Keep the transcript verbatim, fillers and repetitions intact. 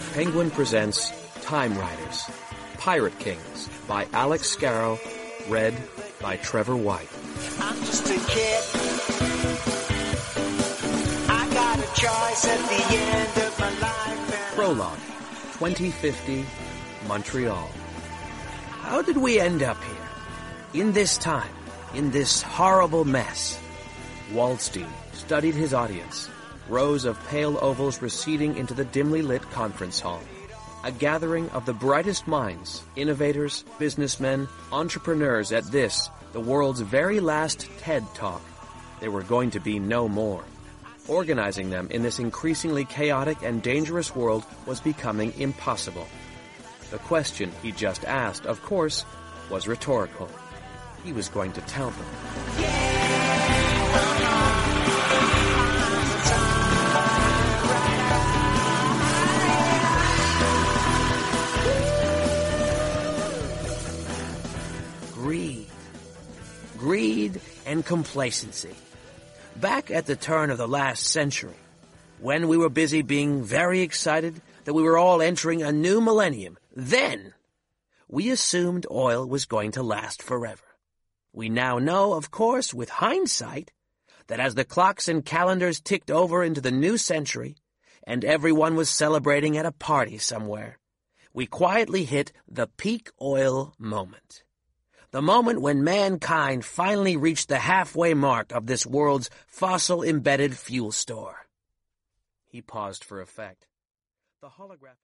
Penguin presents Time Riders, Pirate Kings by Alex Scarrow, read by Trevor White. I'm just a kid. I got a choice at the end of my life. Prologue, twenty fifty, Montreal. How did we end up here? In this time, in this horrible mess? Waldstein studied his audience, rows of pale ovals receding into the dimly lit conference hall. A gathering of the brightest minds, innovators, businessmen, entrepreneurs at this, the world's very last TED Talk. There were going to be no more. Organizing them in this increasingly chaotic and dangerous world was becoming impossible. The question he just asked, of course, was rhetorical. He was going to tell them. Greed. Greed and complacency. Back at the turn of the last century, when we were busy being very excited that we were all entering a new millennium, then we assumed oil was going to last forever. We now know, of course, with hindsight, that as the clocks and calendars ticked over into the new century, and everyone was celebrating at a party somewhere, we quietly hit the peak oil moment. The moment when mankind finally reached the halfway mark of this world's fossil-embedded fuel store. He paused for effect. The holographic